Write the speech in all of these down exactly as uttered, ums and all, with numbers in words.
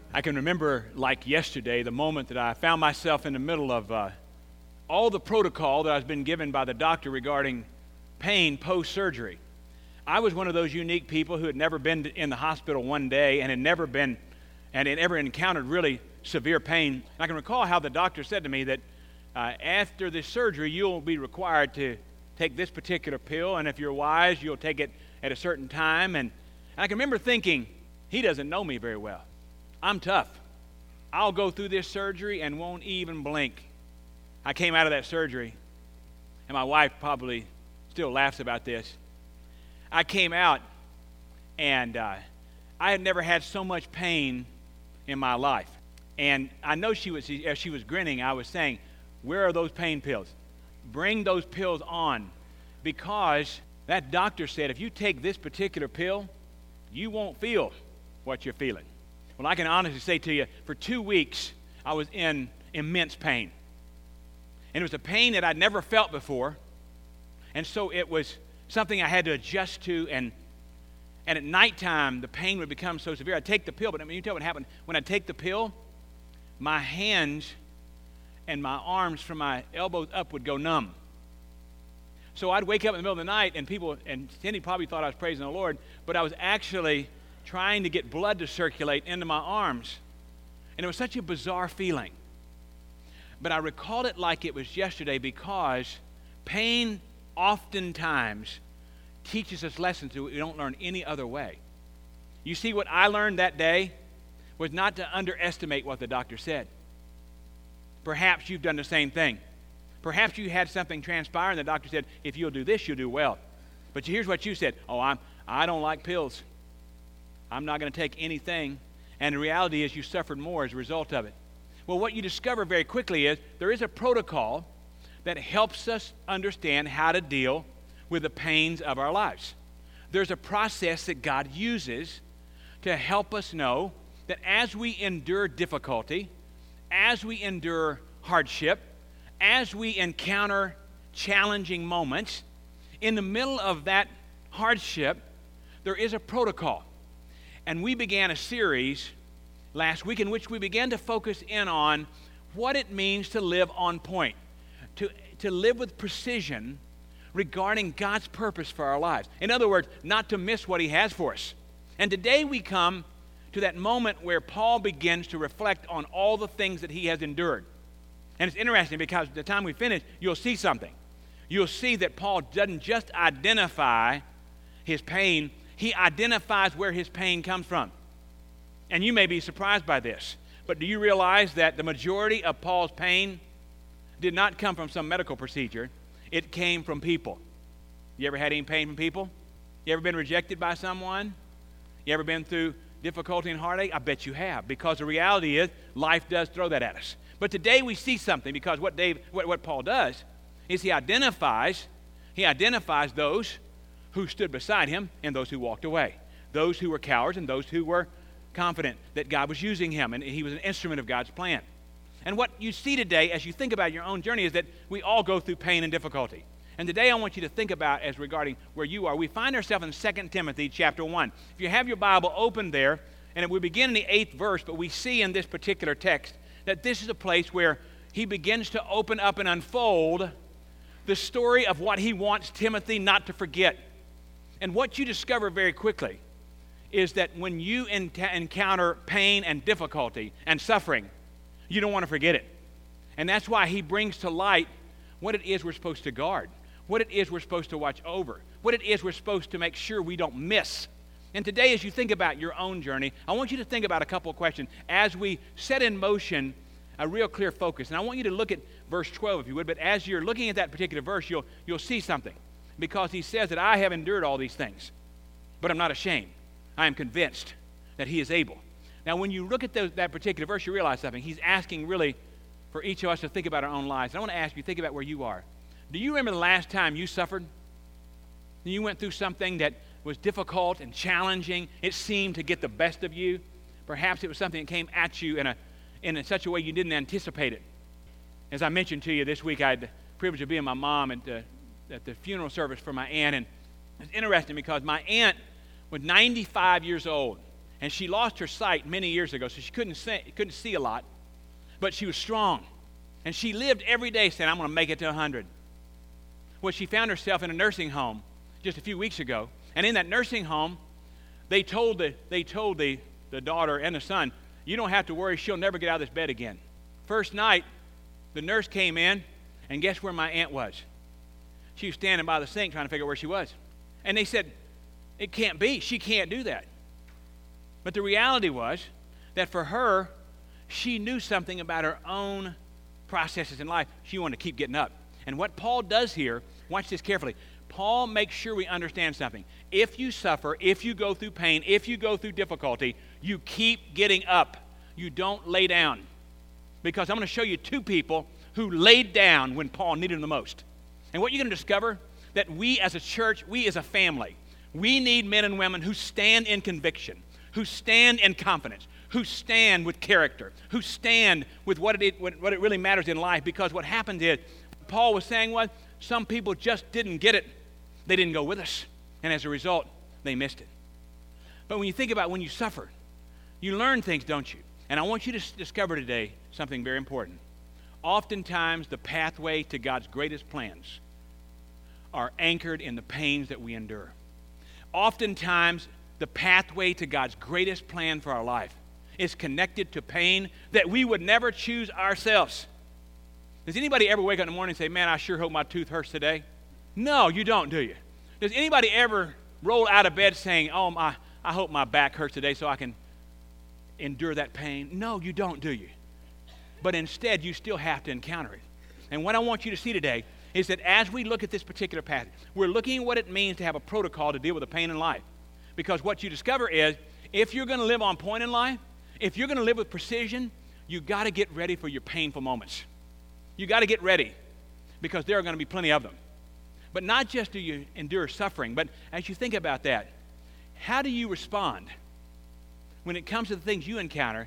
I can remember like yesterday the moment that I found myself in the middle of uh, all the protocol that I've been given by the doctor regarding pain post-surgery. I was one of those unique people who had never been in the hospital one day and had never been and had ever encountered really severe pain. And I can recall how the doctor said to me that uh, after the surgery you'll be required to take this particular pill, and if you're wise you'll take it at a certain time. And, and I can remember thinking, he doesn't know me very well. I'm tough. I'll go through this surgery and won't even blink. I came out of that surgery, and my wife probably still laughs about this. I came out, and uh, I had never had so much pain in my life. And I know she was, as she was grinning, I was saying, where are those pain pills? Bring those pills on, because that doctor said if you take this particular pill, you won't feel what you're feeling. Well, I can honestly say to you, for two weeks, I was in immense pain. And it was a pain that I'd never felt before. And so it was something I had to adjust to. And and at nighttime, the pain would become so severe. I'd take the pill, but I mean, you tell what happened. When I'd take the pill, my hands and my arms from my elbows up would go numb. So I'd wake up in the middle of the night, and people, and Cindy probably thought I was praising the Lord, but I was actually trying to get blood to circulate into my arms. And it was such a bizarre feeling. But I recalled it like it was yesterday, because pain oftentimes teaches us lessons that we don't learn any other way. You see, what I learned that day was not to underestimate what the doctor said. Perhaps you've done the same thing. Perhaps you had something transpire and the doctor said, if you'll do this, you'll do well. But here's what you said. Oh, I'm, I don't like pills. I'm not going to take anything. And the reality is you suffered more as a result of it. Well, what you discover very quickly is there is a protocol that helps us understand how to deal with the pains of our lives. There's a process that God uses to help us know that as we endure difficulty, as we endure hardship, as we encounter challenging moments, in the middle of that hardship, there is a protocol. And we began a series last week in which we began to focus in on what it means to live on point, to, to live with precision regarding God's purpose for our lives. In other words, not to miss what He has for us. And today we come to that moment where Paul begins to reflect on all the things that he has endured. And it's interesting because by the time we finish, you'll see something. You'll see that Paul doesn't just identify his pain, he identifies where his pain comes from. And you may be surprised by this, but do you realize that the majority of Paul's pain did not come from some medical procedure? It came from people. You ever had any pain from people? You ever been rejected by someone? You ever been through difficulty and heartache? I bet you have, because the reality is life does throw that at us. But today we see something, because what Dave, what, what Paul does is he identifies, he identifies those who stood beside him and those who walked away, those who were cowards and those who were confident that God was using him and he was an instrument of God's plan. And what you see today as you think about your own journey is that we all go through pain and difficulty. And today I want you to think about as regarding where you are. We find ourselves in Second Timothy chapter one. If you have your Bible open there, and we begin in the eighth verse, but we see in this particular text that this is a place where he begins to open up and unfold the story of what he wants Timothy not to forget. And what you discover very quickly is that when you ent- encounter pain and difficulty and suffering, you don't want to forget it. And that's why he brings to light what it is we're supposed to guard, what it is we're supposed to watch over, what it is we're supposed to make sure we don't miss. And today, as you think about your own journey, I want you to think about a couple of questions as we set in motion a real clear focus. And I want you to look at verse twelve, if you would, but as you're looking at that particular verse, you'll, you'll see something. Because he says that I have endured all these things, but I'm not ashamed. I am convinced that he is able. Now, when you look at those, that particular verse, you realize something. He's asking really for each of us to think about our own lives. And I want to ask you, think about where you are. Do you remember the last time you suffered? You went through something that was difficult and challenging. It seemed to get the best of you. Perhaps it was something that came at you in a in such a way you didn't anticipate it. As I mentioned to you this week, I had the privilege of being my mom at the, at the funeral service for my aunt. And it's interesting because my aunt was ninety-five years old. And she lost her sight many years ago, so she couldn't see, couldn't see a lot. But she was strong. And she lived every day saying, I'm going to make it to one hundred. Well, she found herself in a nursing home just a few weeks ago. And in that nursing home, they told the, they told the, the daughter and the son, you don't have to worry, she'll never get out of this bed again. First night, the nurse came in, and guess where my aunt was? She was standing by the sink trying to figure out where she was. And they said, it can't be. She can't do that. But the reality was that for her, she knew something about her own processes in life. She wanted to keep getting up. And what Paul does here, watch this carefully. Paul makes sure we understand something. If you suffer, if you go through pain, if you go through difficulty, you keep getting up. You don't lay down. Because I'm going to show you two people who laid down when Paul needed them the most. And what you're going to discover, that we as a church, we as a family, we need men and women who stand in conviction, who stand in confidence, who stand with character, who stand with what it, what it really matters in life. Because what happened is, Paul was saying was, some people just didn't get it. They didn't go with us. And as a result, they missed it. But when you think about when you suffer, you learn things, don't you? And I want you to s- discover today something very important. Oftentimes, the pathway to God's greatest plans are anchored in the pains that we endure. Oftentimes, the pathway to God's greatest plan for our life is connected to pain that we would never choose ourselves. Does anybody ever wake up in the morning and say, man, I sure hope my tooth hurts today? No, you don't, do you? Does anybody ever roll out of bed saying, oh, my, I hope my back hurts today so I can endure that pain? No, you don't, do you? But instead, you still have to encounter it. And what I want you to see today is that as we look at this particular passage, we're looking at what it means to have a protocol to deal with the pain in life. Because what you discover is, if you're going to live on point in life, if you're going to live with precision, you got to get ready for your painful moments. You got to get ready, because there are going to be plenty of them. But not just do you endure suffering, but as you think about that, how do you respond when it comes to the things you encounter,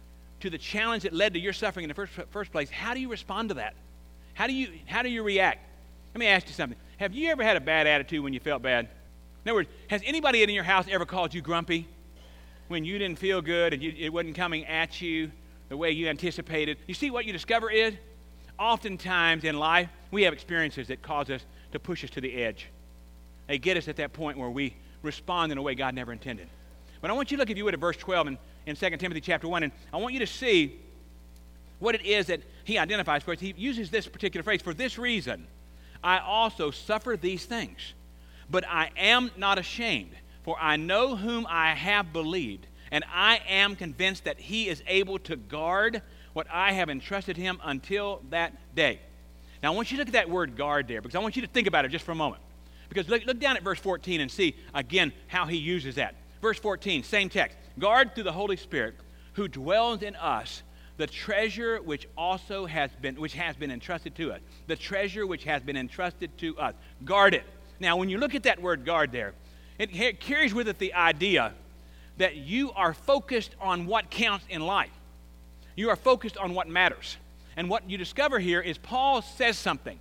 to the challenge that led to your suffering in the first, first place? How do you respond to that? How do you, how do you react? Let me ask you something. Have you ever had a bad attitude when you felt bad? In other words, has anybody in your house ever called you grumpy when you didn't feel good and you, it wasn't coming at you the way you anticipated? You see, what you discover is, oftentimes in life, we have experiences that cause us to push us to the edge. They get us at that point where we respond in a way God never intended. But I want you to look, if you would, at verse twelve in, in Second Timothy chapter one, and I want you to see what it is that he identifies for us. He uses this particular phrase, for this reason, I also suffer these things, but I am not ashamed, for I know whom I have believed, and I am convinced that he is able to guard what I have entrusted him until that day. Now, I want you to look at that word guard there, because I want you to think about it just for a moment. Because look, look down at verse fourteen and see, again, how he uses that. Verse fourteen, same text. Guard through the Holy Spirit, who dwells in us, the treasure which also has been, which has been entrusted to us. The treasure which has been entrusted to us. Guard it. Now, when you look at that word guard there, it, it carries with it the idea that you are focused on what counts in life. You are focused on what matters. And what you discover here is Paul says something.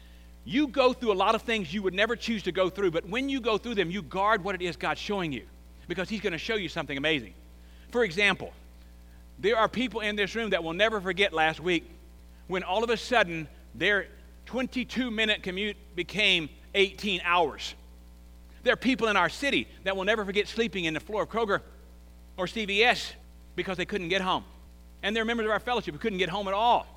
You go through a lot of things you would never choose to go through, but when you go through them, you guard what it is God's showing you, because he's going to show you something amazing. For example, there are people in this room that will never forget last week when all of a sudden their twenty-two minute commute became eighteen hours. There are people in our city that will never forget sleeping in the floor of Kroger or C V S because they couldn't get home. And there are members of our fellowship who couldn't get home at all.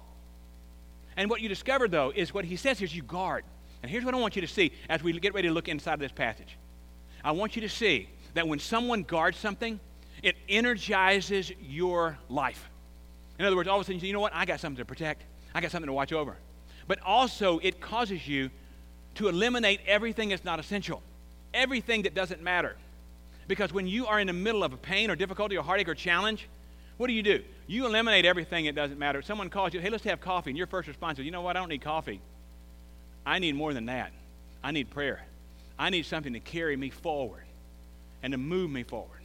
And what you discover, though, is what he says here is you guard. And here's what I want you to see as we get ready to look inside of this passage. I want you to see that when someone guards something, it energizes your life. In other words, all of a sudden you say, you know what? I got something to protect. I got something to watch over. But also it causes you to eliminate everything that's not essential, everything that doesn't matter. Because when you are in the middle of a pain or difficulty or heartache or challenge, what do you do? You eliminate everything that doesn't matter. Someone calls you, hey, let's have coffee. And your first response is, you know what? I don't need coffee. I need more than that. I need prayer. I need something to carry me forward and to move me forward.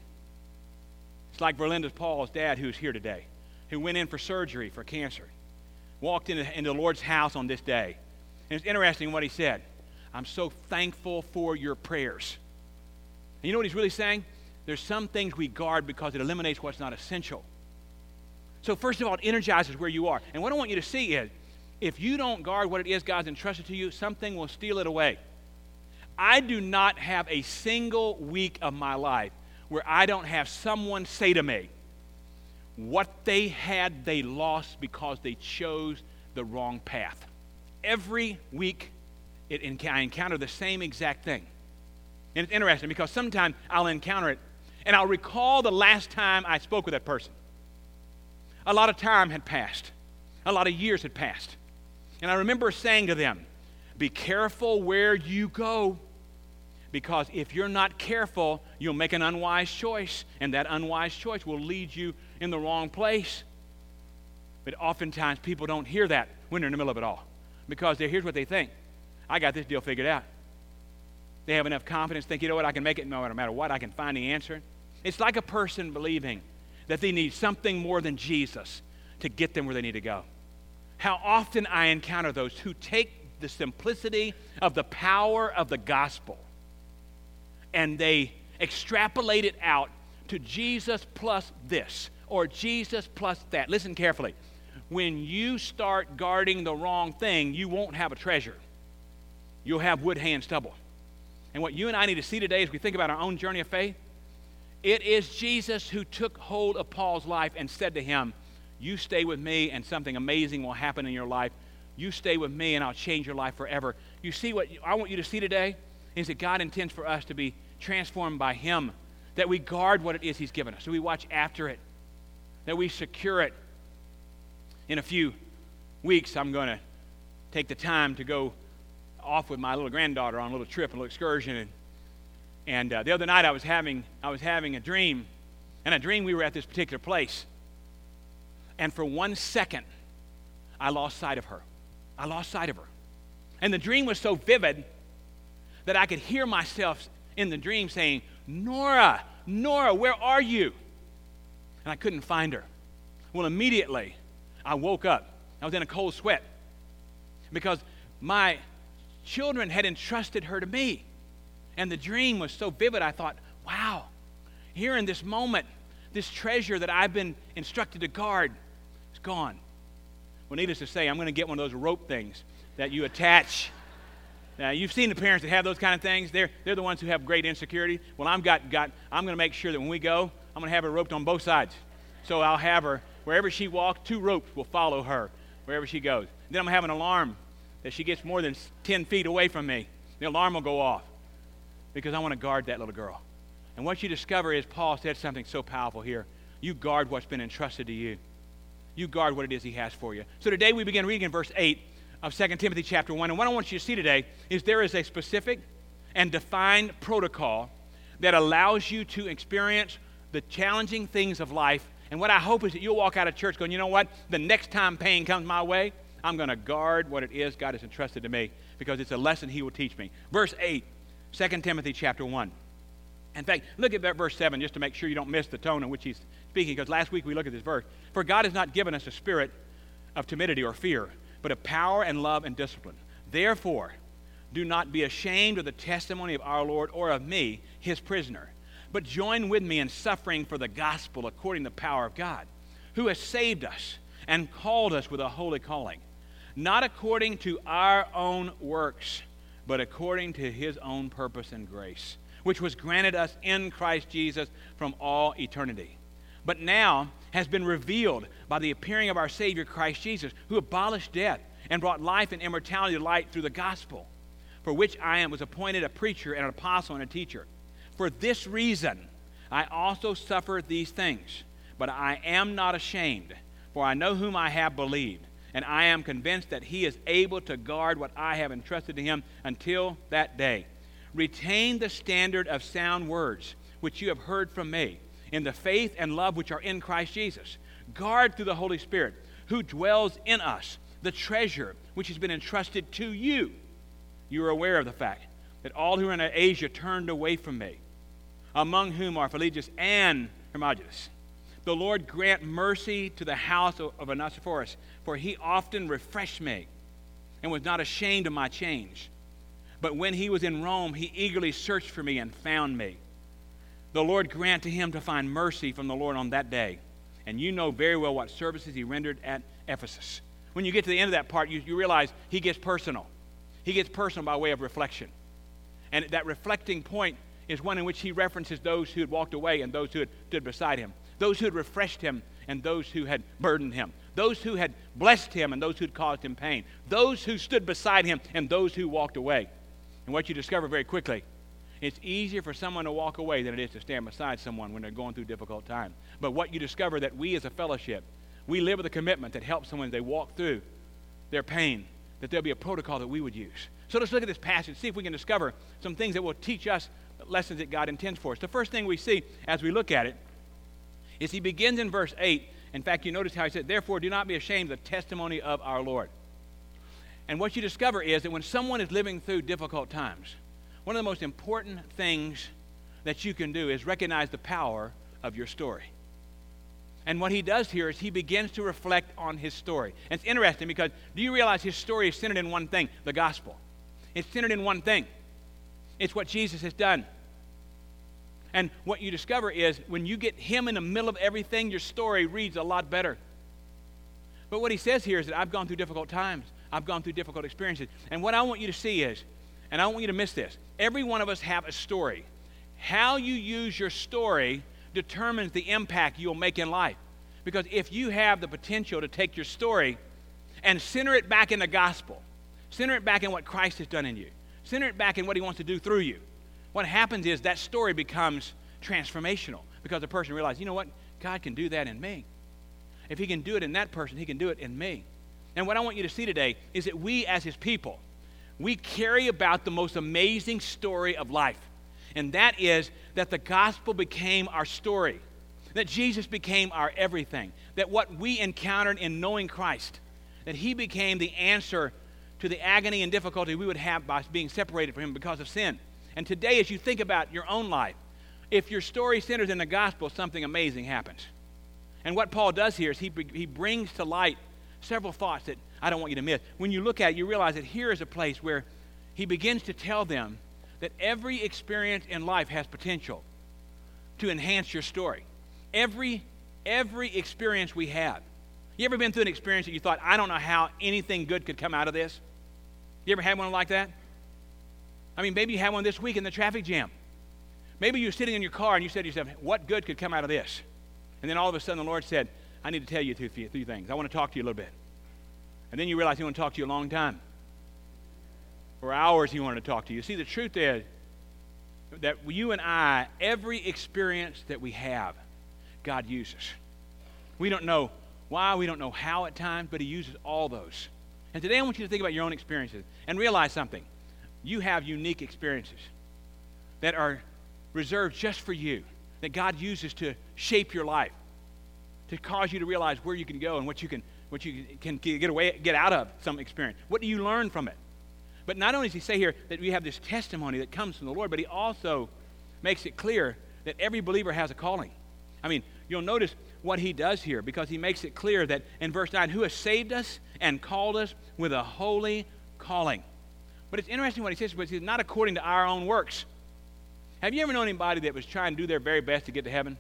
It's like Verlinda Paul's dad, who's here today, who went in for surgery for cancer, walked into, into the Lord's house on this day. And it's interesting what he said. I'm so thankful for your prayers. And you know what he's really saying? there's some things we guard because it eliminates what's not essential. So first of all, it energizes where you are. And what I want you to see is, if you don't guard what it is God's entrusted to you, something will steal it away. I do not have a single week of my life where I don't have someone say to me, what they had, they lost because they chose the wrong path. Every week, it, I encounter the same exact thing. And it's interesting because sometimes I'll encounter it, and I'll recall the last time I spoke with that person. A lot of time had passed. A lot of years had passed. And I remember saying to them, be careful where you go, because if you're not careful, you'll make an unwise choice, and that unwise choice will lead you in the wrong place. But oftentimes people don't hear that when they're in the middle of it all, because they, here's what they think. I got this deal figured out. They have enough confidence, think, you know what, I can make it no matter what, I can find the answer. It's like a person believing that they need something more than Jesus to get them where they need to go. How often I encounter those who take the simplicity of the power of the gospel and they extrapolate it out to Jesus plus this or Jesus plus that. Listen carefully. When you start guarding the wrong thing, you won't have a treasure. You'll have wood, hay, and stubble. And what you and I need to see today as we think about our own journey of faith, it is Jesus who took hold of Paul's life and said to him, you stay with me and something amazing will happen in your life. You stay with me and I'll change your life forever. You see what I want you to see today is that God intends for us to be transformed by him, that we guard what it is he's given us, that we watch after it, that we secure it. In a few weeks, I'm going to take the time to go off with my little granddaughter on a little trip, a little excursion. And, and uh, the other night I was having I was having a dream, and a dream we were at this particular place. And for one second, I lost sight of her. I lost sight of her. And the dream was so vivid that I could hear myself in the dream saying, Nora, Nora, where are you? And I couldn't find her. Well, immediately, I woke up. I was in a cold sweat because my children had entrusted her to me. And the dream was so vivid, I thought, wow, here in this moment, this treasure that I've been instructed to guard is gone. Well, needless to say, I'm going to get one of those rope things that you attach. Now, you've seen the parents that have those kind of things. They're, they're the ones who have great insecurity. Well, I'm, got, got, I'm going to make sure that when we go, I'm going to have her roped on both sides. So I'll have her, wherever she walks, two ropes will follow her wherever she goes. Then I'm going to have an alarm that she gets more than ten feet away from me. The alarm will go off because I want to guard that little girl. And what you discover is Paul said something so powerful here. You guard what's been entrusted to you. You guard what it is he has for you. So today we begin reading in verse eight of Second Timothy chapter one. And what I want you to see today is there is a specific and defined protocol that allows you to experience the challenging things of life. And what I hope is that you'll walk out of church going, you know what? The next time pain comes my way, I'm going to guard what it is God has entrusted to me because it's a lesson he will teach me. Verse eight, Second Timothy chapter one. In fact, look at that verse seven just to make sure you don't miss the tone in which he's speaking, because last week we looked at this verse. For God has not given us a spirit of timidity or fear, but of power and love and discipline. Therefore, do not be ashamed of the testimony of our Lord or of me, his prisoner, but join with me in suffering for the gospel according to the power of God, who has saved us and called us with a holy calling, not according to our own works, but according to his own purpose and grace, which was granted us in Christ Jesus from all eternity, but now has been revealed by the appearing of our Savior Christ Jesus, who abolished death and brought life and immortality to light through the gospel, for which I am was appointed a preacher and an apostle and a teacher. For this reason I also suffer these things, but I am not ashamed, for I know whom I have believed, and I am convinced that he is able to guard what I have entrusted to him until that day. Retain the standard of sound words which you have heard from me, in the faith and love which are in Christ Jesus. Guard through the Holy Spirit, who dwells in us, the treasure which has been entrusted to you. You are aware of the fact that all who are in Asia turned away from me, among whom are Phygelus and Hermogenes. The Lord grant mercy to the house of Onesiphorus, for he often refreshed me and was not ashamed of my change. But when he was in Rome, he eagerly searched for me and found me. the Lord grant to him to find mercy from the Lord on that day. And you know very well what services he rendered at Ephesus. When you get to the end of that part, you, you realize he gets personal. He gets personal by way of reflection. And that reflecting point is one in which he references those who had walked away and those who had stood beside him, those who had refreshed him and those who had burdened him, those who had blessed him and those who had caused him pain, those who stood beside him and those who walked away. And what you discover very quickly, it's easier for someone to walk away than it is to stand beside someone when they're going through difficult times. But what you discover that we as a fellowship, we live with a commitment that helps someone as they walk through their pain, that there'll be a protocol that we would use. So let's look at this passage, see if we can discover some things that will teach us lessons that God intends for us. The first thing we see as we look at it is he begins in verse eight. In fact, you notice how he said, therefore do not be ashamed of the testimony of our Lord. And what you discover is that when someone is living through difficult times, one of the most important things that you can do is recognize the power of your story. And what he does here is he begins to reflect on his story. And it's interesting because do you realize his story is centered in one thing, the gospel? It's centered in one thing. It's what Jesus has done. And what you discover is when you get him in the middle of everything, your story reads a lot better. But what he says here is that I've gone through difficult times. I've gone through difficult experiences. And what I want you to see is, and I don't want you to miss this, every one of us have a story. How you use your story determines the impact you'll make in life. Because if you have the potential to take your story and center it back in the gospel, center it back in what Christ has done in you, center it back in what he wants to do through you, what happens is that story becomes transformational because the person realizes, you know what, God can do that in me. If he can do it in that person, he can do it in me. And what I want you to see today is that we as his people, we carry about the most amazing story of life. And that is that the gospel became our story, that Jesus became our everything, that what we encountered in knowing Christ, that he became the answer to the agony and difficulty we would have by being separated from him because of sin. And today, as you think about your own life, if your story centers in the gospel, something amazing happens. And what Paul does here is he, he brings to light several thoughts that I don't want you to miss. When you look at it, you realize that here is a place where he begins to tell them that every experience in life has potential to enhance your story. Every, every experience we have. You ever been through an experience that you thought, I don't know how anything good could come out of this? You ever had one like that? I mean, maybe you had one this week in the traffic jam. Maybe you were sitting in your car and you said to yourself, what good could come out of this? And then all of a sudden the Lord said, I need to tell you three, three things. I want to talk to you a little bit. And then you realize he wanted to talk to you a long time. For hours he wanted to talk to you. See, the truth is that you and I, every experience that we have, God uses. We don't know why, we don't know how at times, but he uses all those. And today I want you to think about your own experiences and realize something. You have unique experiences that are reserved just for you, that God uses to shape your life, to cause you to realize where you can go and what you can what you can get away, get out of some experience. What do you learn from it? But not only does he say here that we have this testimony that comes from the Lord, but he also makes it clear that every believer has a calling. I mean, you'll notice what he does here because he makes it clear that in verse nine, who has saved us and called us with a holy calling. But it's interesting what he says, but he says, not according to our own works. Have you ever known anybody that was trying to do their very best to get to heaven?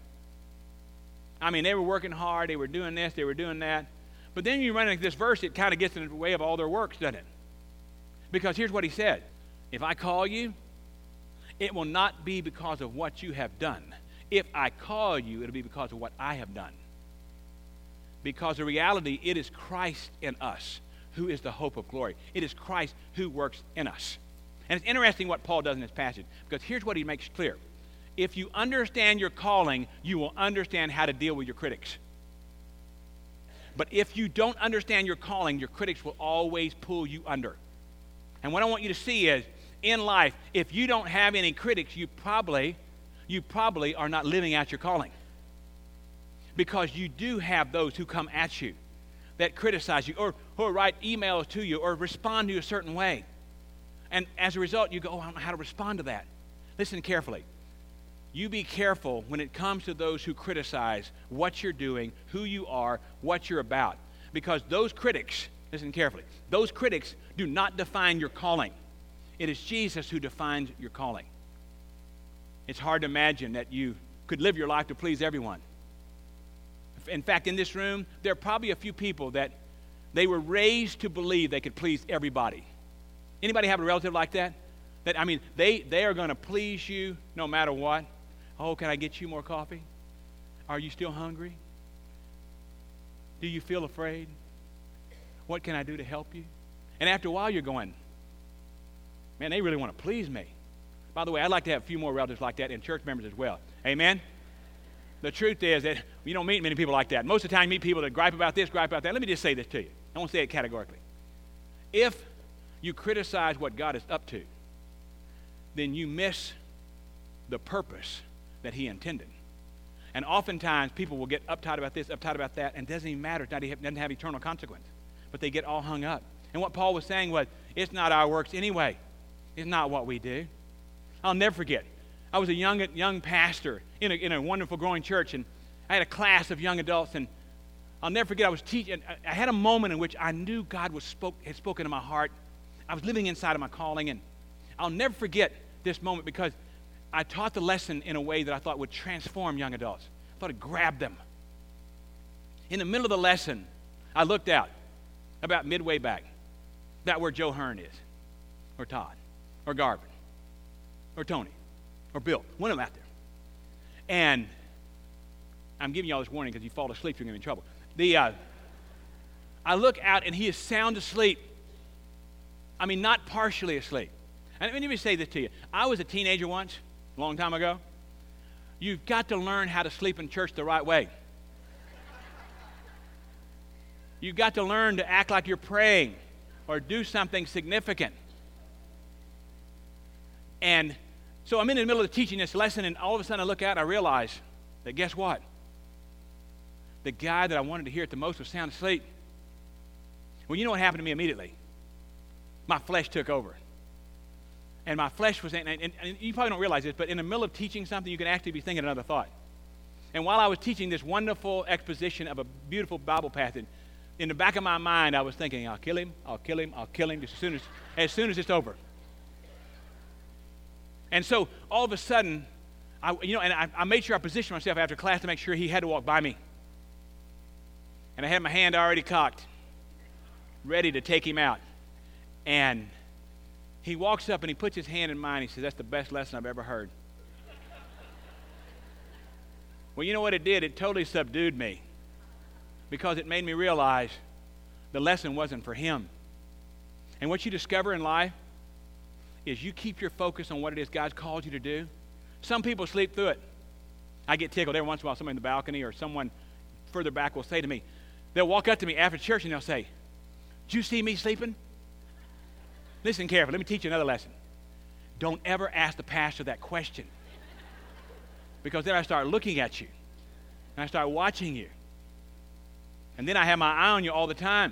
I mean, they were working hard, they were doing this, they were doing that. But then you run into this verse, it kind of gets in the way of all their works, doesn't it? Because here's what he said. If I call you, it will not be because of what you have done. If I call you, it'll be because of what I have done. Because the reality, it is Christ in us who is the hope of glory. It is Christ who works in us. And it's interesting what Paul does in this passage, because here's what he makes clear. If you understand your calling, you will understand how to deal with your critics. But if you don't understand your calling, your critics will always pull you under. And what I want you to see is, in life, if you don't have any critics, you probably, you probably are not living out your calling. Because you do have those who come at you, that criticize you, or, or write emails to you, or respond to you a certain way. And as a result, you go, oh, I don't know how to respond to that. Listen carefully. You be careful when it comes to those who criticize what you're doing, who you are, what you're about. Because those critics, listen carefully, those critics do not define your calling. It is Jesus who defines your calling. It's hard to imagine that you could live your life to please everyone. In fact, in this room, there are probably a few people that they were raised to believe they could please everybody. Anybody have a relative like that? That I mean, they, they are going to please you no matter what. Oh, can I get you more coffee? Are you still hungry? Do you feel afraid? What can I do to help you? And after a while, you're going, man, they really want to please me. By the way, I'd like to have a few more relatives like that and church members as well. Amen? The truth is that you don't meet many people like that. Most of the time, you meet people that gripe about this, gripe about that. Let me just say this to you. I won't say it categorically. If you criticize what God is up to, then you miss the purpose that he intended. And oftentimes, people will get uptight about this, uptight about that, and it doesn't even matter. It doesn't have eternal consequence. But they get all hung up. And what Paul was saying was, it's not our works anyway. It's not what we do. I'll never forget. I was a young young pastor in a, in a wonderful growing church, and I had a class of young adults, and I'll never forget, I was teaching. I, I had a moment in which I knew God was spoke, had spoken to my heart. I was living inside of my calling, and I'll never forget this moment because I taught the lesson in a way that I thought would transform young adults. I thought it'd grab them. In the middle of the lesson, I looked out about midway back, about where Joe Hearn is, or Todd, or Garvin, or Tony, or Bill, one of them out there. And I'm giving you all this warning because if you fall asleep, you're going to be in trouble. The, uh, I look out, and he is sound asleep. I mean, not partially asleep. And let me say this to you. I was a teenager once, a long time ago. You've got to learn how to sleep in church the right way. You've got to learn to act like you're praying or do something significant. And so I'm in the middle of teaching this lesson, and all of a sudden I look out and I realize that guess what? The guy that I wanted to hear it the most was sound asleep. Well, you know what happened to me immediately? My flesh took over. And my flesh was, and, and, and you probably don't realize this, but in the middle of teaching something, you can actually be thinking another thought. And while I was teaching this wonderful exposition of a beautiful Bible passage, in the back of my mind, I was thinking, I'll kill him, I'll kill him, I'll kill him just as soon as, as soon as it's over. And so all of a sudden, I, you know, and I, I made sure I positioned myself after class to make sure he had to walk by me. And I had my hand already cocked, ready to take him out. And he walks up and he puts his hand in mine. He says, that's the best lesson I've ever heard. Well, you know what it did? It totally subdued me because it made me realize the lesson wasn't for him. And what you discover in life is you keep your focus on what it is God's called you to do. Some people sleep through it. I get tickled every once in a while. Somebody in the balcony or someone further back will say to me, they'll walk up to me after church and they'll say, did you see me sleeping? Listen carefully. Let me teach you another lesson. Don't ever ask the pastor that question. Because then I start looking at you. And I start watching you. And then I have my eye on you all the time.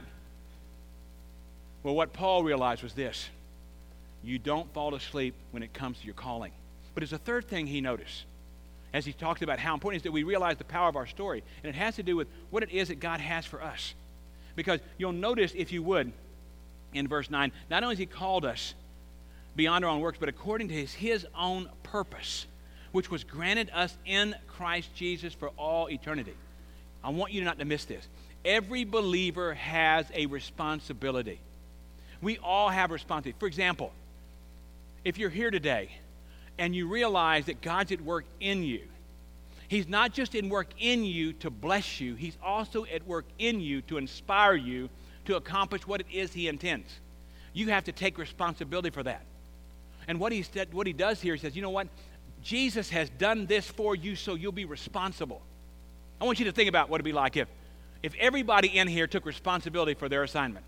Well, what Paul realized was this. You don't fall asleep when it comes to your calling. But there's a third thing he noticed as he talked about how important it is that we realize the power of our story. And it has to do with what it is that God has for us. Because you'll notice, if you would, in verse nine, not only has he called us beyond our own works, but according to his, his own purpose, which was granted us in Christ Jesus for all eternity. I want you not to miss this. Every believer has a responsibility. We all have a responsibility. For example, if you're here today and you realize that God's at work in you, he's not just in work in you to bless you, he's also at work in you to inspire you to accomplish what it is he intends. You have to take responsibility for that. And what he said, what he does here, he says, you know what? Jesus has done this for you, so you'll be responsible. I want you to think about what it'd be like if, if everybody in here took responsibility for their assignment.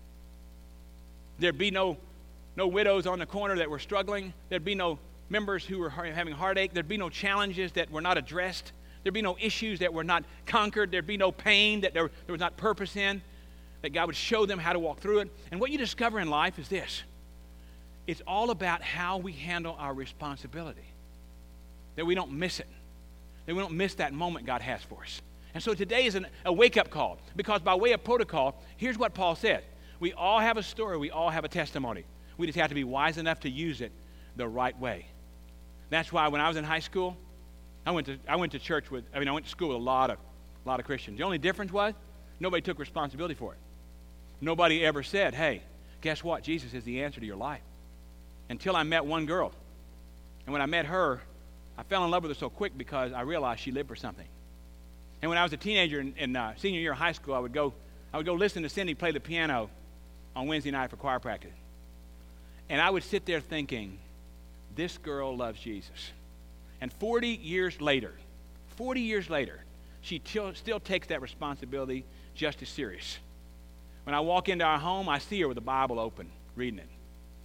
There'd be no, no widows on the corner that were struggling. There'd be no members who were having heartache. There'd be no challenges that were not addressed. There'd be no issues that were not conquered. There'd be no pain that there, there was not purpose in, that God would show them how to walk through it. And what you discover in life is this. It's all about how we handle our responsibility, that we don't miss it, that we don't miss that moment God has for us. And so today is an, a wake-up call, because by way of protocol, here's what Paul said. We all have a story. We all have a testimony. We just have to be wise enough to use it the right way. That's why when I was in high school, I went to I went to church with, I mean, I went to school with a lot of, a lot of Christians. The only difference was nobody took responsibility for it. Nobody ever said, hey, guess what? Jesus is the answer to your life. Until I met one girl. And when I met her, I fell in love with her so quick because I realized she lived for something. And when I was a teenager in, in uh, senior year of high school, I would go I would go listen to Cindy play the piano on Wednesday night for choir practice. And I would sit there thinking, this girl loves Jesus. And forty years later, forty years later, she t- still takes that responsibility just as serious. When I walk into our home, I see her with the Bible open, reading it.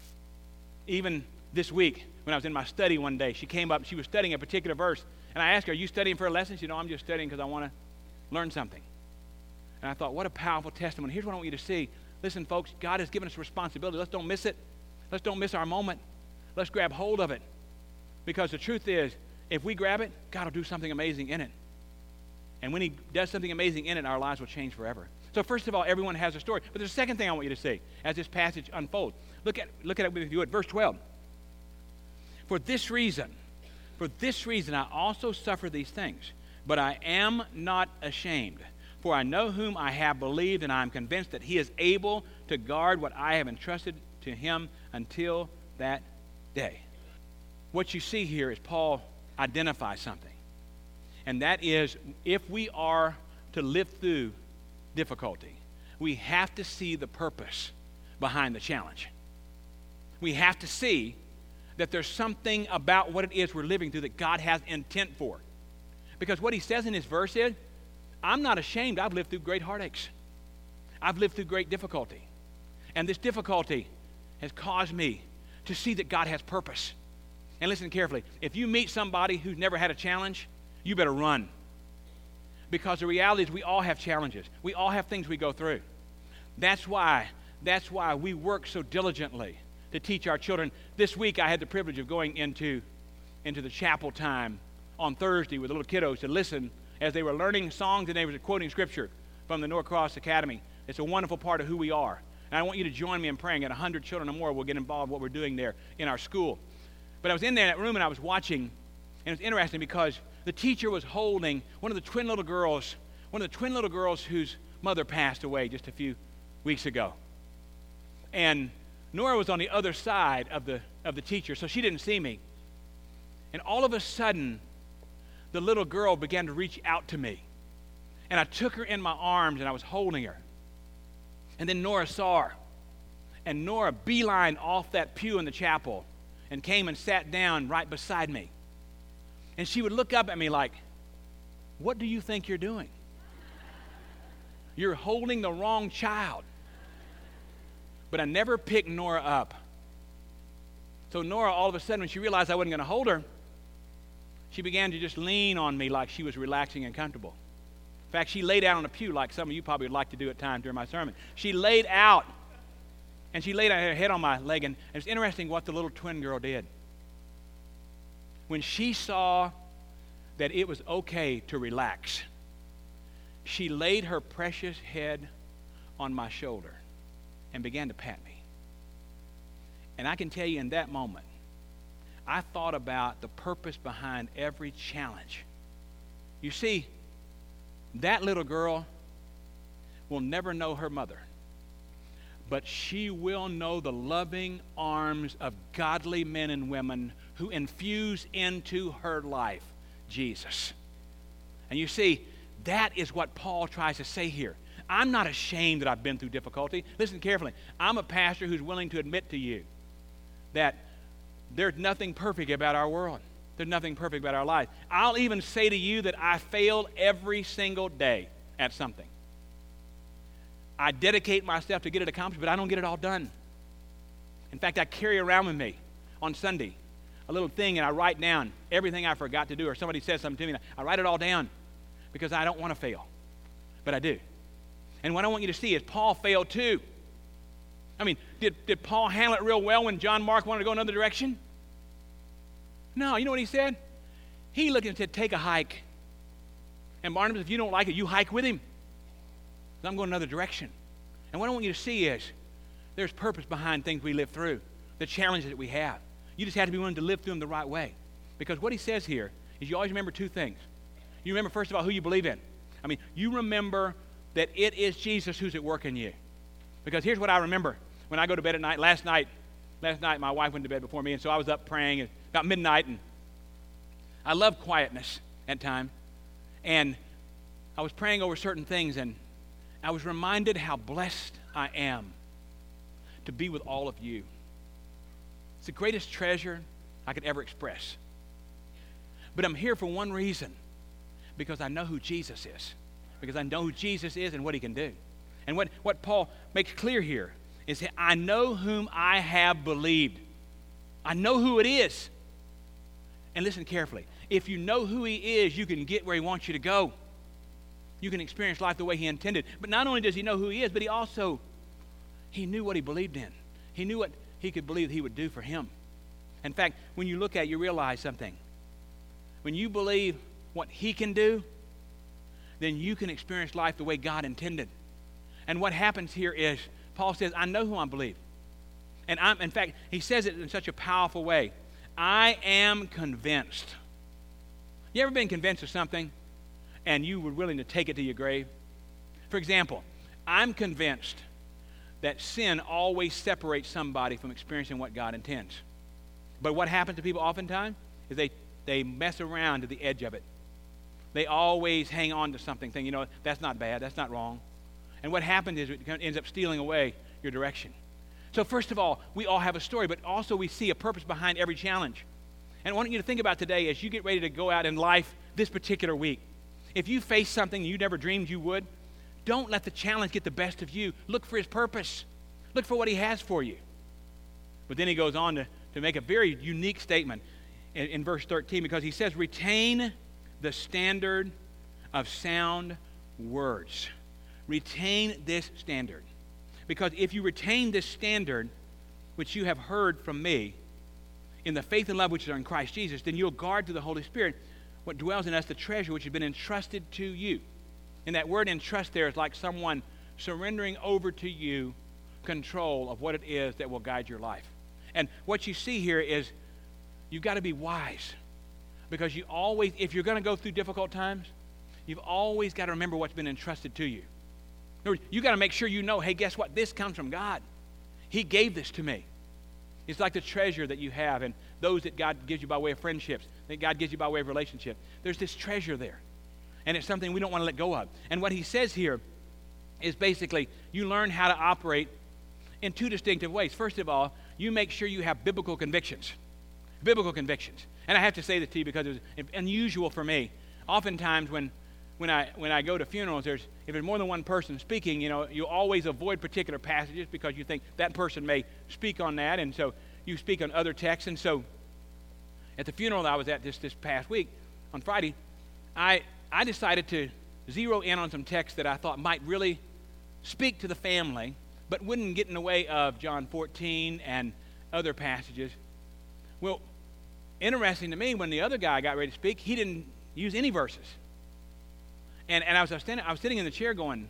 Even this week, when I was in my study one day, she came up, she was studying a particular verse, and I asked her, are you studying for a lesson? She said, no, I'm just studying because I want to learn something. And I thought, what a powerful testimony. Here's what I want you to see. Listen, folks, God has given us responsibility. Let's don't miss it. Let's don't miss our moment. Let's grab hold of it. Because the truth is, if we grab it, God will do something amazing in it. And when he does something amazing in it, our lives will change forever. So first of all, everyone has a story. But there's a second thing I want you to see as this passage unfolds. Look at, look at it with you at verse twelve. For this reason, for this reason I also suffer these things, but I am not ashamed. For I know whom I have believed, and I am convinced that he is able to guard what I have entrusted to him until that day. What you see here is Paul identifies something. And that is, if we are to live through difficulty, we have to see the purpose behind the challenge. We have to see that there's something about what it is we're living through that God has intent for. Because what he says in this verse is, I'm not ashamed. I've lived through great heartaches. I've lived through great difficulty. And this difficulty has caused me to see that God has purpose. And listen carefully. If you meet somebody who's never had a challenge, you better run. Because the reality is we all have challenges. We all have things we go through. That's why, that's why we work so diligently to teach our children. This week I had the privilege of going into, into the chapel time on Thursday with the little kiddos to listen as they were learning songs and they were quoting scripture from the Norcross Academy. It's a wonderful part of who we are. And I want you to join me in praying. At one hundred children or more will get involved in what we're doing there in our school. But I was in there in that room and I was watching, and it was interesting because the teacher was holding one of the twin little girls, one of the twin little girls whose mother passed away just a few weeks ago. And Nora was on the other side of the of the teacher, so she didn't see me. And all of a sudden, the little girl began to reach out to me. And I took her in my arms and I was holding her. And then Nora saw her. And Nora beelined off that pew in the chapel and came and sat down right beside me. And she would look up at me like, what do you think you're doing? You're holding the wrong child. But I never picked Nora up. So Nora, all of a sudden, when she realized I wasn't going to hold her, she began to just lean on me like she was relaxing and comfortable. In fact, she laid out on a pew like some of you probably would like to do at times during my sermon. She laid out, and she laid her head on my leg, and it's interesting what the little twin girl did. When she saw that it was okay to relax, she laid her precious head on my shoulder and began to pat me. And I can tell you in that moment, I thought about the purpose behind every challenge. You see, that little girl will never know her mother, but she will know the loving arms of godly men and women who infuse into her life Jesus. And you see, that is what Paul tries to say here. I'm not ashamed that I've been through difficulty. Listen carefully. I'm a pastor who's willing to admit to you that there's nothing perfect about our world. There's nothing perfect about our life. I'll even say to you that I fail every single day at something. I dedicate myself to get it accomplished, but I don't get it all done. In fact, I carry around with me on Sunday a little thing, and I write down everything I forgot to do, or somebody says something to me, and I write it all down because I don't want to fail, but I do. And what I want you to see is Paul failed too. I mean, did, did Paul handle it real well when John Mark wanted to go another direction? No, you know what he said? He looked and said, take a hike. And Barnabas, if you don't like it, you hike with him. I'm going another direction. And what I want you to see is there's purpose behind things we live through, the challenges that we have. You just have to be willing to live through them the right way. Because what he says here is you always remember two things. You remember, first of all, who you believe in. I mean, you remember that it is Jesus who's at work in you. Because here's what I remember when I go to bed at night. Last night, last night my wife went to bed before me, and so I was up praying at about midnight, and I love quietness at times. And I was praying over certain things, and I was reminded how blessed I am to be with all of you. It's the greatest treasure I could ever express. But I'm here for one reason, because I know who Jesus is. Because I know who Jesus is and what he can do. And what, what Paul makes clear here is that I know whom I have believed. I know who it is. And listen carefully. If you know who he is, you can get where he wants you to go. You can experience life the way he intended. But not only does he know who he is, but he also, he knew what he believed in. He knew what he could believe he would do for him. In fact, when you look at it, you realize something. When you believe what he can do, then you can experience life the way God intended. And what happens here is, Paul says, I know who I believe. And I'm, in fact, he says it in such a powerful way. I am convinced. You ever been convinced of something and you were willing to take it to your grave? For example, I'm convinced that sin always separates somebody from experiencing what God intends. But what happens to people oftentimes is they, they mess around to the edge of it. They always hang on to something, thinking, you know, that's not bad, that's not wrong. And what happens is it ends up stealing away your direction. So first of all, we all have a story, but also we see a purpose behind every challenge. And I want you to think about today as you get ready to go out in life this particular week. If you face something you never dreamed you would, don't let the challenge get the best of you. Look for his purpose. Look for what he has for you. But then he goes on to, to make a very unique statement in, in verse thirteen, because he says, retain the standard of sound words. Retain this standard. Because if you retain this standard, which you have heard from me, in the faith and love which are in Christ Jesus, then you'll guard through the Holy Spirit what dwells in us, the treasure which has been entrusted to you. And that word entrust there is like someone surrendering over to you control of what it is that will guide your life. And what you see here is you've got to be wise. Because you always, if you're going to go through difficult times, you've always got to remember what's been entrusted to you. In other words, you got to make sure you know, hey, guess what? This comes from God. He gave this to me. It's like the treasure that you have and those that God gives you by way of friendships, that God gives you by way of relationship. There's this treasure there. And it's something we don't want to let go of. And what he says here is basically you learn how to operate in two distinctive ways. First of all, you make sure you have biblical convictions. Biblical convictions. And I have to say this to you because it was unusual for me. Oftentimes when when I when I go to funerals, there's if there's more than one person speaking, you know, you always avoid particular passages because you think that person may speak on that, and so you speak on other texts. And so at the funeral that I was at this this past week, on Friday, I I decided to zero in on some texts that I thought might really speak to the family, but wouldn't get in the way of John fourteen and other passages. Well, interesting to me, when the other guy got ready to speak, he didn't use any verses. And and I was, I was, standing, I was sitting in the chair going,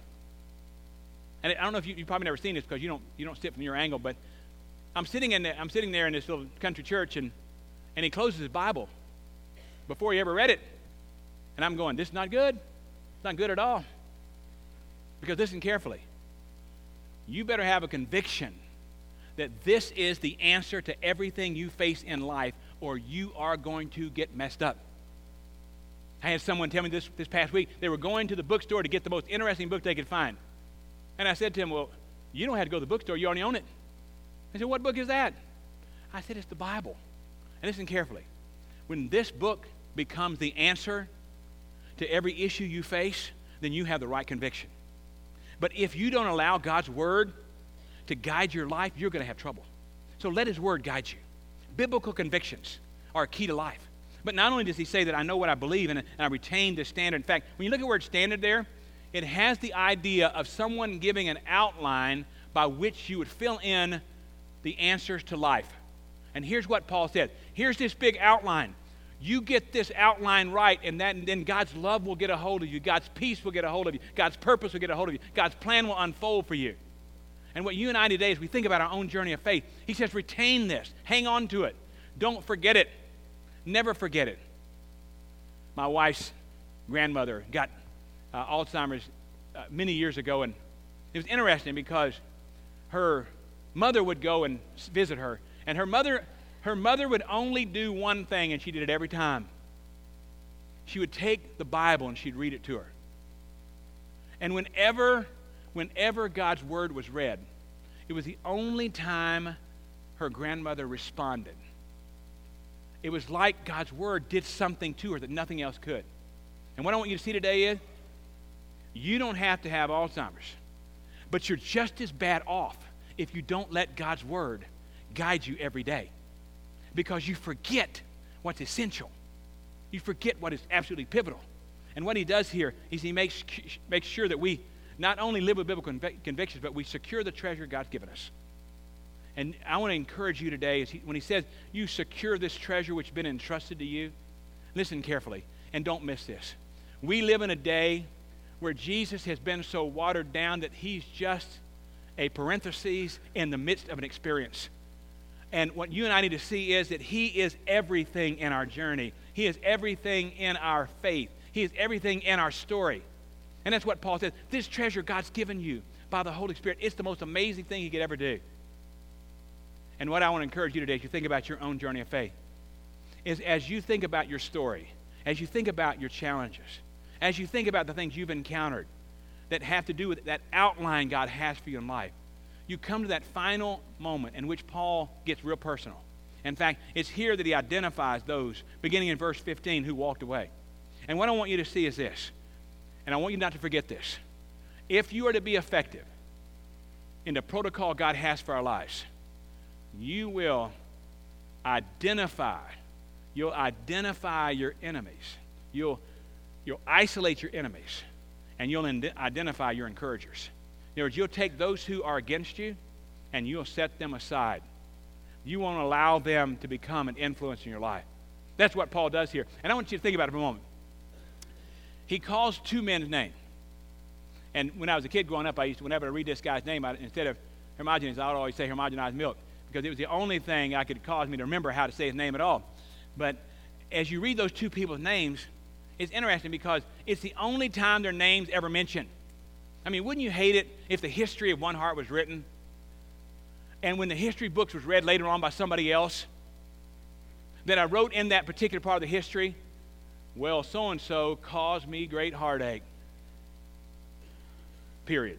and I don't know if you, you've probably never seen this because you don't you don't sit from your angle, but I'm sitting in the, I'm sitting there in this little country church, and and he closes his Bible before he ever read it, and I'm going, this is not good. It's not good at all. Because listen carefully. You better have a conviction that this is the answer to everything you face in life, or you are going to get messed up. I had someone tell me this this past week. They were going to the bookstore to get the most interesting book they could find. And I said to him, well, you don't have to go to the bookstore. You already own it. He said, what book is that? I said, it's the Bible. And listen carefully. When this book becomes the answer to every issue you face, then you have the right conviction. But if you don't allow God's word to guide your life, you're going to have trouble. So let his word guide you. Biblical convictions are a key to life. But not only does he say that I know what I believe in and I retain this standard. In fact, when you look at the word standard there, it has the idea of someone giving an outline by which you would fill in the answers to life. And here's what Paul said. Here's this big outline. You get this outline right, and, that, and then God's love will get a hold of you. God's peace will get a hold of you. God's purpose will get a hold of you. God's plan will unfold for you. And what you and I today, as we think about our own journey of faith, he says retain this. Hang on to it. Don't forget it. Never forget it. my wife's grandmother got uh, Alzheimer's uh, many years ago, and it was interesting because her mother would go and visit her, and her mother, her mother would only do one thing, and she did it every time. She would take the Bible and she'd read it to her. And whenever, whenever God's word was read, it was the only time her grandmother responded. It was like God's word did something to her that nothing else could. And what I want you to see today is, you don't have to have Alzheimer's, but you're just as bad off if you don't let God's word guide you every day, because you forget what's essential. You forget what is absolutely pivotal. And what he does here is he makes, makes sure that we not only live with biblical convic- convictions, but we secure the treasure God's given us. And I want to encourage you today, as he, when he says, you secure this treasure which has been entrusted to you, listen carefully, and don't miss this. We live in a day where Jesus has been so watered down that he's just a parenthesis in the midst of an experience. And what you and I need to see is that he is everything in our journey. He is everything in our faith. He is everything in our story. And that's what Paul says. This treasure God's given you by the Holy Spirit, it's the most amazing thing he could ever do. And what I want to encourage you today as you think about your own journey of faith is, as you think about your story, as you think about your challenges, as you think about the things you've encountered that have to do with that outline God has for you in life, you come to that final moment in which Paul gets real personal. In fact, it's here that he identifies those, beginning in verse fifteen, who walked away. And what I want you to see is this, and I want you not to forget this. If you are to be effective in the protocol God has for our lives, you will identify, you'll identify your enemies. You'll, you'll isolate your enemies, and you'll ind- identify your encouragers. In other words, you'll take those who are against you, and you'll set them aside. You won't allow them to become an influence in your life. That's what Paul does here. And I want you to think about it for a moment. He calls two men's name. And when I was a kid growing up, I used to, whenever I read this guy's name, I, instead of Hermogenes, I would always say homogenized milk, because it was the only thing I could cause me to remember how to say his name at all. But as you read those two people's names, it's interesting because it's the only time their names ever mentioned. I mean, wouldn't you hate it if the history of one heart was written, and when the history books was read later on by somebody else, that I wrote in that particular part of the history, well, so-and-so caused me great heartache. Period.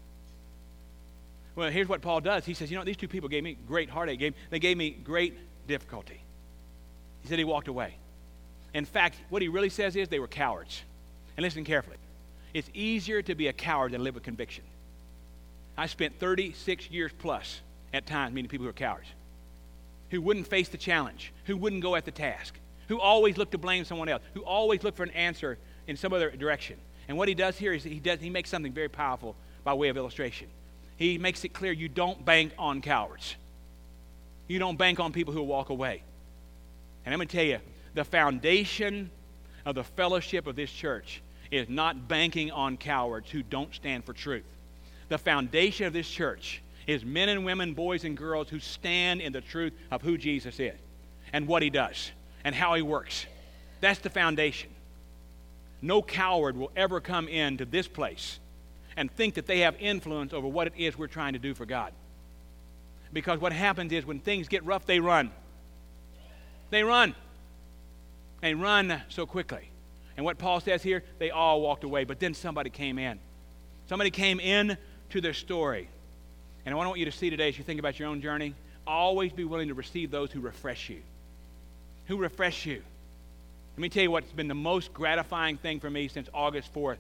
Well, here's what Paul does. He says, you know, these two people gave me great heartache. Gave, they gave me great difficulty. He said he walked away. In fact, what he really says is they were cowards. And listen carefully. It's easier to be a coward than live with conviction. I spent thirty-six years plus at times meeting people who are cowards, who wouldn't face the challenge, who wouldn't go at the task, who always look to blame someone else, who always look for an answer in some other direction. And what he does here is he does he makes something very powerful by way of illustration. He makes it clear you don't bank on cowards. You don't bank on people who will walk away. And I'm going to tell you, the foundation of the fellowship of this church is not banking on cowards who don't stand for truth. The foundation of this church is men and women, boys and girls who stand in the truth of who Jesus is and what he does and how he works. That's the foundation. No coward will ever come into this place and think that they have influence over what it is we're trying to do for God. Because what happens is when things get rough, they run. They run. They run so quickly. And what Paul says here, they all walked away, but then somebody came in. Somebody came in to their story. And what I want you to see today as you think about your own journey, always be willing to receive those who refresh you. Who refresh you. Let me tell you what's been the most gratifying thing for me since August fourth.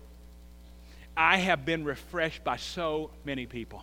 I have been refreshed by so many people.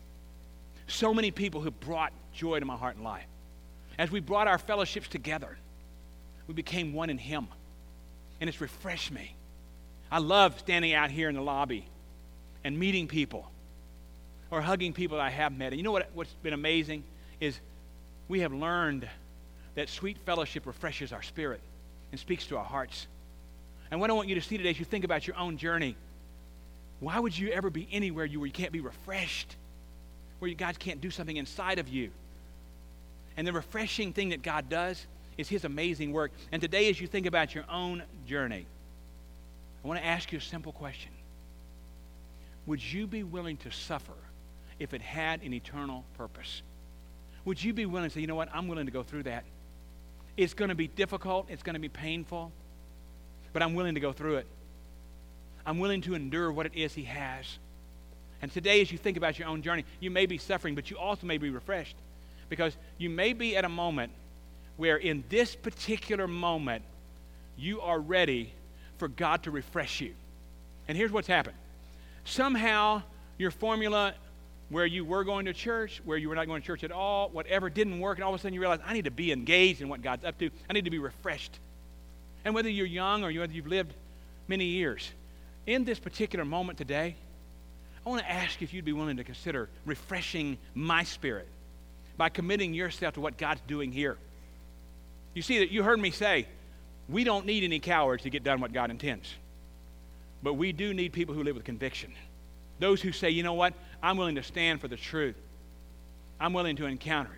So many people who brought joy to my heart and life. As we brought our fellowships together, we became one in him. And it's refreshed me. I love standing out here in the lobby and meeting people or hugging people that I have met. And you know what, what's been amazing is we have learned that sweet fellowship refreshes our spirit and speaks to our hearts. And what I want you to see today as you think about your own journey, why would you ever be anywhere you where you can't be refreshed, where you, God can't do something inside of you? And the refreshing thing that God does is His amazing work. And today, as you think about your own journey, I want to ask you a simple question. Would you be willing to suffer if it had an eternal purpose? Would you be willing to say, you know what, I'm willing to go through that. It's going to be difficult. It's going to be painful. But I'm willing to go through it. I'm willing to endure what it is He has. And today, as you think about your own journey, you may be suffering, but you also may be refreshed. Because you may be at a moment where in this particular moment, you are ready for God to refresh you. And here's what's happened. Somehow, your formula where you were going to church, where you were not going to church at all, whatever didn't work, and all of a sudden you realize, I need to be engaged in what God's up to. I need to be refreshed. And whether you're young or whether you've lived many years, in this particular moment today, I want to ask you if you'd be willing to consider refreshing my spirit by committing yourself to what God's doing here. You see, that you heard me say, we don't need any cowards to get done what God intends. But we do need people who live with conviction. Those who say, you know what, I'm willing to stand for the truth. I'm willing to encounter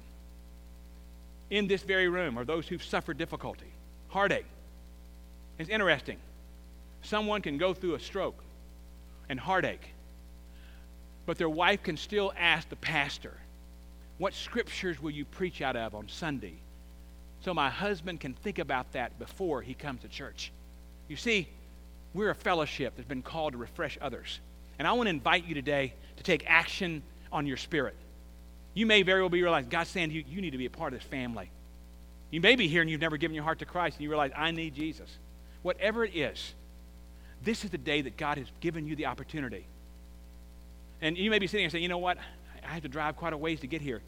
it. In this very room are those who've suffered difficulty, heartache. It's interesting. Someone can go through a stroke and heartache, but their wife can still ask the pastor, what scriptures will you preach out of on Sunday? So my husband can think about that before he comes to church. You see, we're a fellowship that's been called to refresh others. And I want to invite you today to take action on your spirit. You may very well be realizing, God's saying to you, you need to be a part of this family. You may be here and you've never given your heart to Christ and you realize, I need Jesus. Whatever it is, this is the day that God has given you the opportunity. And you may be sitting here saying, you know what, I have to drive quite a ways to get here.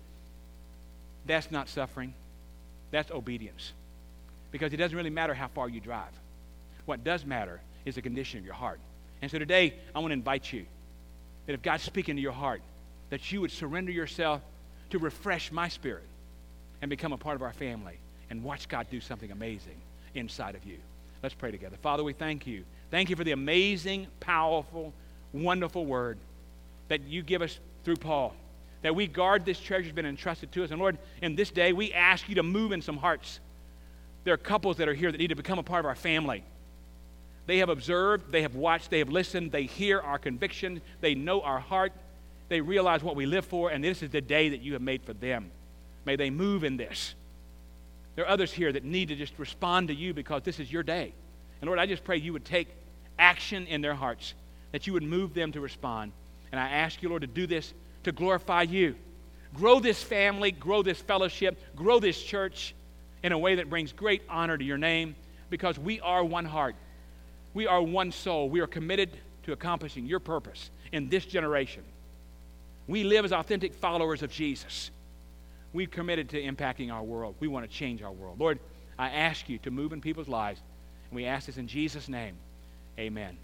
That's not suffering. That's obedience. Because it doesn't really matter how far you drive. What does matter is the condition of your heart. And so today, I want to invite you that if God's speaking to your heart, that you would surrender yourself to refresh my spirit and become a part of our family and watch God do something amazing inside of you. Let's pray together. Father, we thank you. Thank you for the amazing, powerful, wonderful word that you give us through Paul, that we guard this treasure that's been entrusted to us. And Lord, in this day, we ask you to move in some hearts. There are couples that are here that need to become a part of our family. They have observed, they have watched, they have listened, they hear our conviction, they know our heart, they realize what we live for, and this is the day that you have made for them. May they move in this. There are others here that need to just respond to you because this is your day. And Lord, I just pray you would take action in their hearts, that you would move them to respond. And I ask you, Lord, to do this to glorify you. Grow this family, grow this fellowship, grow this church in a way that brings great honor to your name, because we are one heart. We are one soul. We are committed to accomplishing your purpose in this generation. We live as authentic followers of Jesus. We've committed to impacting our world. We want to change our world. Lord, I ask you to move in people's lives, and we ask this in Jesus' name. Amen.